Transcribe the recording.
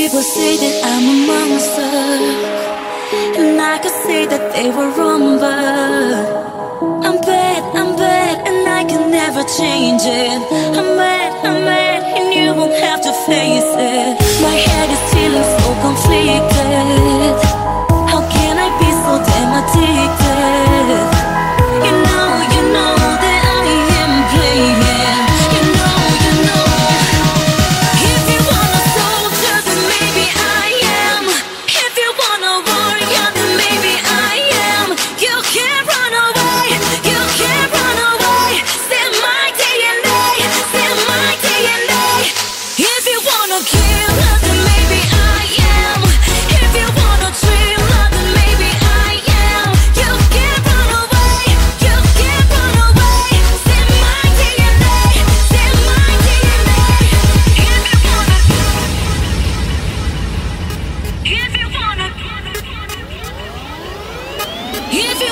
People say that I'm a monster, and I could say that they were wrong, but I'm bad, and I can never change it. I'm mad, and you won't have to face it. My head is feeling so conflicted. How can I be so damn addicted? You know that I am playing. You know. If you want a soldier, then maybe I am. If you want a warrior, then maybe I am. You can't run away. You can't run away. Stand my DNA. Stand my DNA. If you wanna kill, then maybe I am. If you wanna dream, then maybe I am. You can't run away. You can't run away. Stand my DNA. Stand my DNA. If you wanna